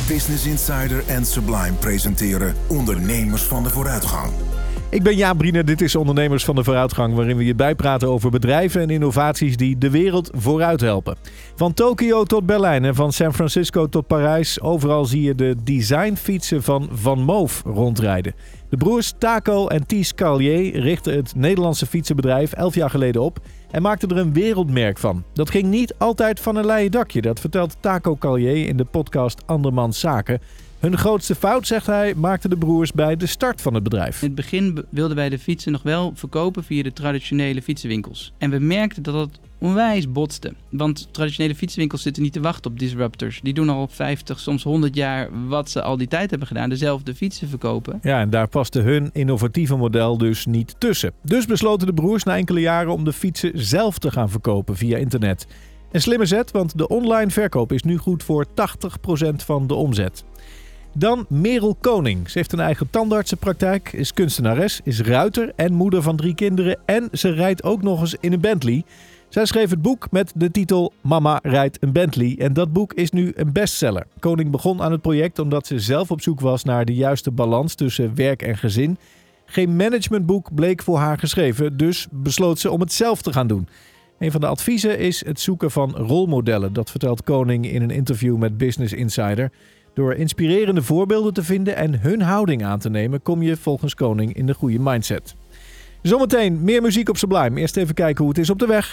Business Insider en Sublime presenteren Ondernemers van de Vooruitgang. Ik ben Jaap Briener, dit is Ondernemers van de Vooruitgang, waarin we je bijpraten over bedrijven en innovaties die de wereld vooruit helpen. Van Tokio tot Berlijn en van San Francisco tot Parijs, overal zie je de designfietsen van Van Moof rondrijden. De broers Taco en Ties Carlier richtten het Nederlandse fietsenbedrijf 11 jaar geleden op en maakten er een wereldmerk van. Dat ging niet altijd van een leien dakje, dat vertelt Taco Carlier in de podcast Andermans Zaken. Hun grootste fout, zegt hij, maakten de broers bij de start van het bedrijf. In het begin wilden wij de fietsen nog wel verkopen via de traditionele fietsenwinkels. En we merkten dat dat onwijs botste. Want traditionele fietsenwinkels zitten niet te wachten op disruptors. Die doen al 50, soms 100 jaar wat ze al die tijd hebben gedaan. Dezelfde fietsen verkopen. Ja, en daar paste hun innovatieve model dus niet tussen. Dus besloten de broers na enkele jaren om de fietsen zelf te gaan verkopen via internet. Een slimme zet, want de online verkoop is nu goed voor 80% van de omzet. Dan Merel Koning. Ze heeft een eigen tandartsenpraktijk, is kunstenares, is ruiter en moeder van 3 kinderen. En ze rijdt ook nog eens in een Bentley. Zij schreef het boek met de titel Mama rijdt een Bentley. En dat boek is nu een bestseller. Koning begon aan het project omdat ze zelf op zoek was naar de juiste balans tussen werk en gezin. Geen managementboek bleek voor haar geschreven, dus besloot ze om het zelf te gaan doen. Een van de adviezen is het zoeken van rolmodellen. Dat vertelt Koning in een interview met Business Insider. Door inspirerende voorbeelden te vinden en hun houding aan te nemen, kom je volgens Koning in de goede mindset. Zometeen meer muziek op Sublime. Eerst even kijken hoe het is op de weg.